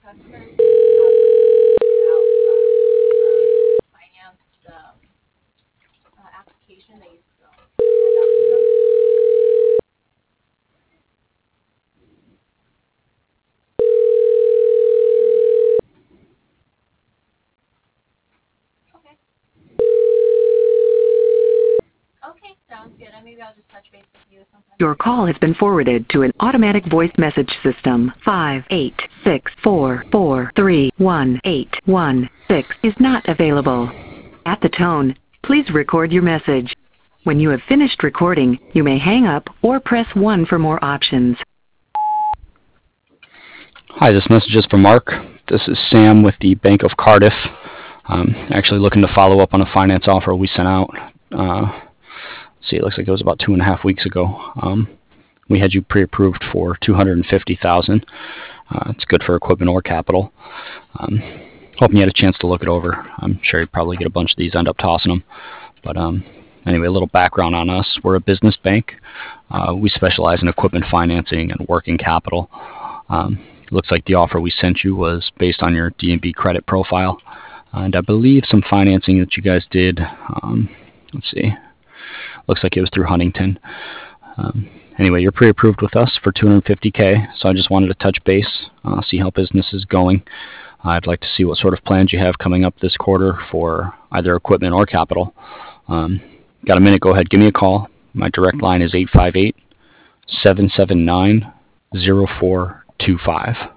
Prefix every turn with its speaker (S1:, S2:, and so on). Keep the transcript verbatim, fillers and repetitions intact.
S1: Your call has been forwarded to an automatic voice message system. five eight six four four three one eight one six is not available. At the tone, please record your message. When you have finished recording, you may hang up or press one for more options.
S2: Hi, this message is for Mark. This is Sam with the Bank of Cardiff. Um, actually looking to follow up on a finance offer we sent out. Uh, see, it looks like it was about two and a half weeks ago. Um, we had you pre-approved for two hundred fifty thousand dollars. Uh, it's good for equipment or capital. Um, hoping you had a chance to look it over. I'm sure you'd probably get a bunch of these, end up tossing them. But um, anyway, a little background on us. We're a business bank. Uh, we specialize in equipment financing and working capital. Um, it looks like the offer we sent you was based on your D and B credit profile. And I believe some financing that you guys did, um, let's see, looks like it was through Huntington. Um, anyway, you're pre-approved with us for two hundred fifty K, so I just wanted to touch base, uh, see how business is going. I'd like to see what sort of plans you have coming up this quarter for either equipment or capital. Um, got a minute? Go ahead, give me a call. My direct line is eight five eight, seven seven nine, zero four two five.